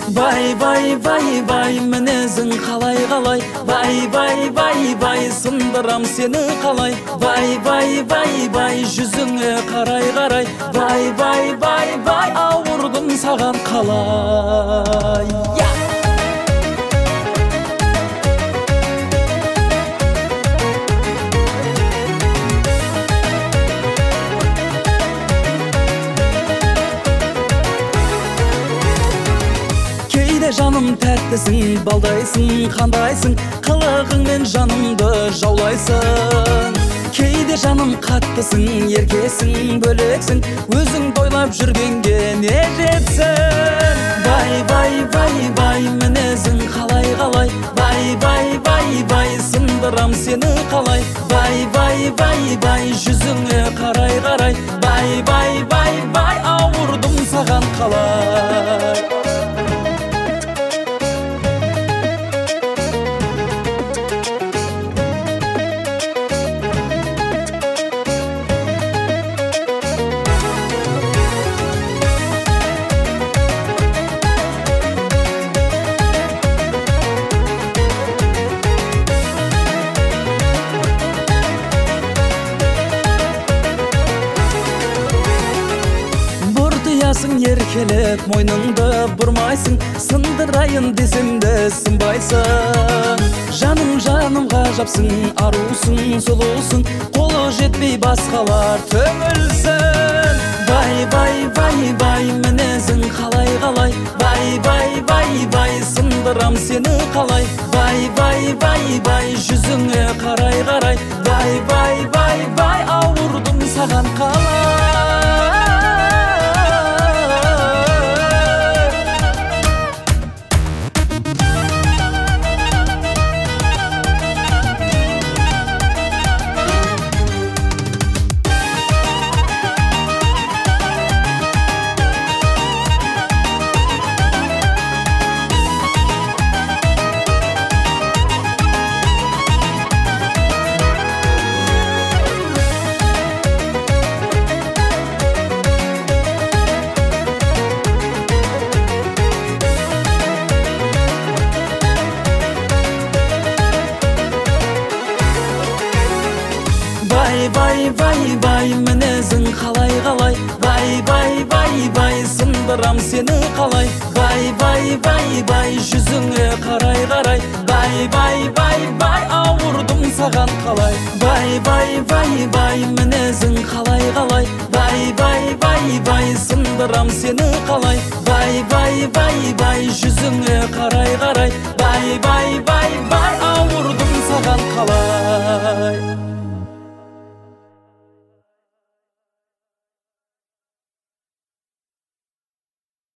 Бай мінезің қалай бай сындырам сені қалай бай жүзіңе қарай бай ауырдым саған қалай. Жаным тәттісің, балдайсың, қандайсың, қылығыңмен жанымды жаулайсың. Кейде жаным қаттысың, еркесің, бөлексің, өзің тойлап жүргенге не жетсін. Бай мінезің қалай бай сындырам сені қалай бай жүзіңе қарай бай ауырдым саған қалай. Еркелеп мойныңды бұрмайсың, сындырайын десем де сынбайсың. Жаным ғажапсың, арусың, сұлусың, қолы жетпей басқалар түңілсін. Бай мінезің қалай бай сындырам сені қалай бай жүзіңе қарай бай ауырдым саған қалай. Бай мінезің қалай бай сындырам сені қалай бай жүзіңе қарай бай ауырдым саған қалай. Бай мінезің қалай бай сындырам сені қалай бай жүзіңе қарай бай